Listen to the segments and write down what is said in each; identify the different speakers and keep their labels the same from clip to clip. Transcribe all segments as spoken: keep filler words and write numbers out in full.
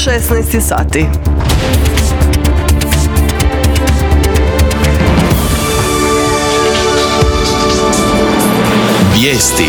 Speaker 1: šesnaest sati.
Speaker 2: Vijesti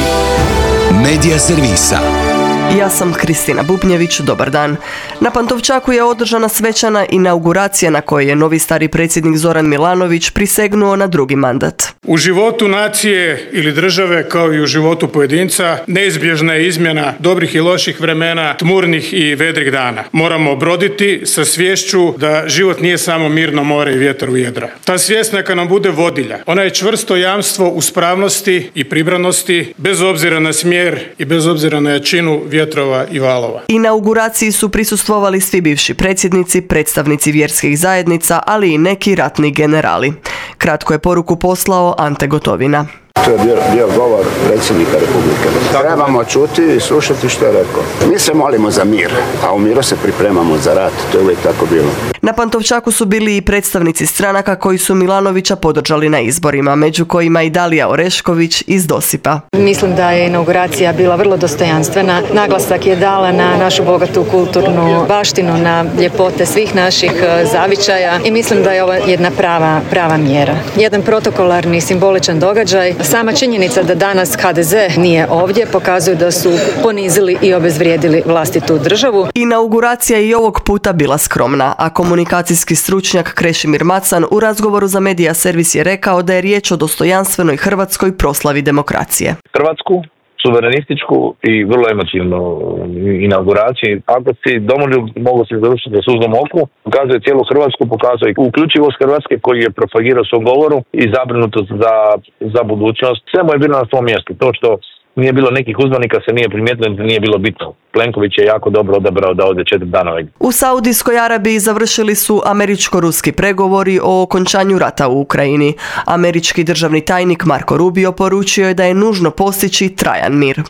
Speaker 2: Medija servisa.
Speaker 1: Ja sam Kristina Bubnjević, dobar dan. Na Pantovčaku je održana svečana inauguracija na kojoj je novi stari predsjednik Zoran Milanović prisegnuo na drugi mandat.
Speaker 3: U životu nacije ili države, kao i u životu pojedinca, neizbježna je izmjena dobrih i loših vremena, tmurnih i vedrih dana. Moramo broditi sa sviješću da život nije samo mirno more i vjetar u jedra. Ta svijest neka nam bude vodilja. Ona je čvrsto jamstvo uspravnosti i pribranosti, bez obzira na smjer i bez obzira na jačinu vjetrova i valova.
Speaker 1: Inauguraciji su prisustvovali svi bivši predsjednici, predstavnici vjerskih zajednica, ali i neki ratni generali. Kratko je poruku poslao Ante Gotovina.
Speaker 4: To je bio, bio govor predsjednika Republike. Trebamo čuti i slušati što je rekao. Mi se molimo za mir, a u miru se pripremamo za rat. To je uvijek tako bilo.
Speaker 1: Na Pantovčaku su bili i predstavnici stranaka koji su Milanovića podržali na izborima, među kojima i Dalija Orešković iz Dosipa.
Speaker 5: Mislim da je inauguracija bila vrlo dostojanstvena. Naglasak je dala na našu bogatu kulturnu baštinu, na ljepote svih naših zavičaja i mislim da je ovo jedna prava, prava mjera. Jedan protokolarni, simboličan događaj. Sama činjenica da danas H D Z nije ovdje pokazuje da su ponizili i obezvrijedili vlastitu državu.
Speaker 1: Inauguracija je i ovog puta bila skromna, a komunikacijski stručnjak Krešimir Macan u razgovoru za Medija servis je rekao da je riječ o dostojanstvenoj hrvatskoj proslavi demokracije.
Speaker 6: Hrvatsku, suverenističku i vrlo emotivnu inauguraciju. Ako si domoljub, mogu se završiti za suznom oku, pokazuje cijelu Hrvatsku, pokazuje uključivost Hrvatske koji je propagirao svoj govoru i zabrinutost za, za budućnost. Sve mu je bilo na svom mjestu. To što nije bilo nekih uzvanika se nije primijetilo, nije bilo bitno. Plenković je jako dobro odabrao da ode četiri dana.
Speaker 1: U Saudijskoj Arabiji završili su američko-ruski pregovori o okončanju rata u Ukrajini. Američki državni tajnik Marko Rubio poručio je da je nužno postići trajan mir.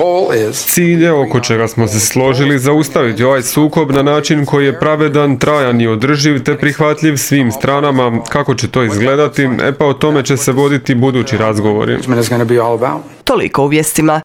Speaker 7: Cilj je, oko čega smo se složili, zaustaviti ovaj sukob na način koji je pravedan, trajan i održiv te prihvatljiv svim stranama. Kako će to izgledati? E pa o tome će se voditi budući razgovori.
Speaker 1: Toliko u vijestima.